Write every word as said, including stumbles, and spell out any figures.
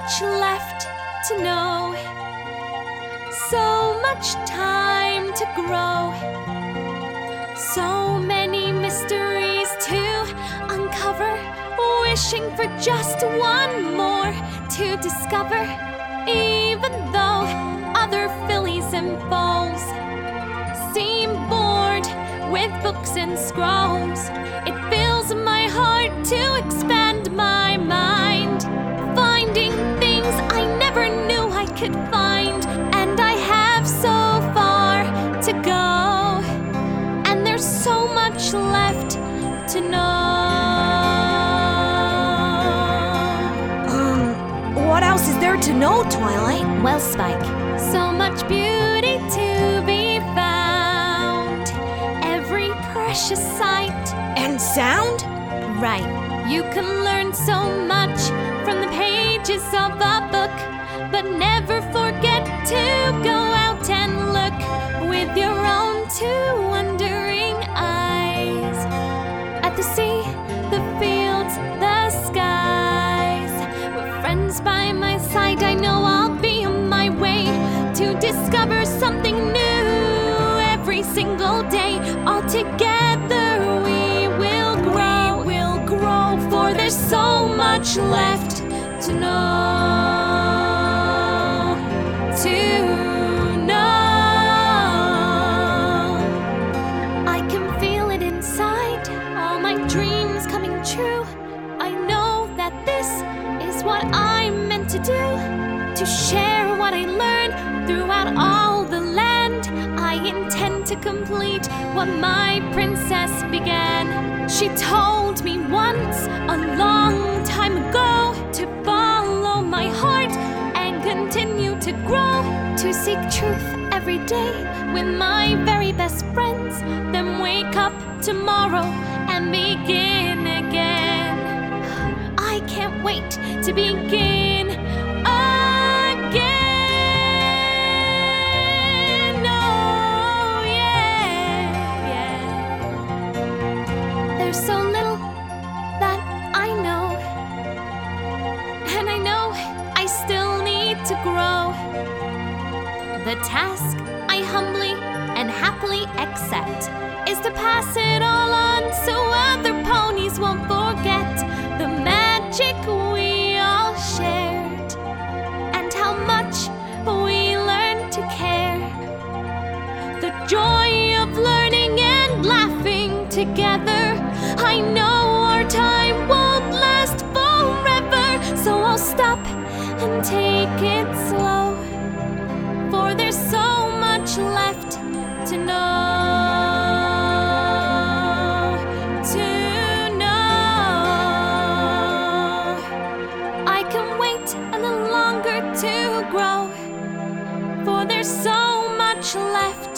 much left to know, so much time to grow, so many mysteries to uncover, wishing for just one more to discover. Even though other fillies and foals seem bored with books and scrolls, it fills my heart to expand my mind, finding things I never knew I could find. And I have so far to go, and there's so much left to know. Um, what else is there to know, Twilight? Well, Spike, so much beauty to be found, every precious sight And sound? right. You can learn so much from the pages of a book, but never forget to go out and look with your own two wondering eyes at the sea, the fields, the skies. With friends by my side, I know I'll be on my way to discover something new every single day. All together we will grow, we will grow, for there's so much left to know, to know. I can feel it inside, all my dreams coming true. I know that this is what I'm meant to do, to share what I learned throughout all the land. I intend to complete what my princess began. She told me once, a long time ago, to follow my heart and continue to grow, to seek truth every day with my very best friends, then wake up tomorrow and begin again. I can't wait to begin again. Oh, yeah, yeah. There's so little that I know, and I know I still need to grow. The task I humbly and happily accept is to pass it all on so other ponies won't forget the magic we all shared, and how much we learned to care. The joy of learning and laughing together. I know our time won't last forever, so I'll stop and take it slow, for there's so much left to know, to know. I can wait a little longer to grow, for there's so much left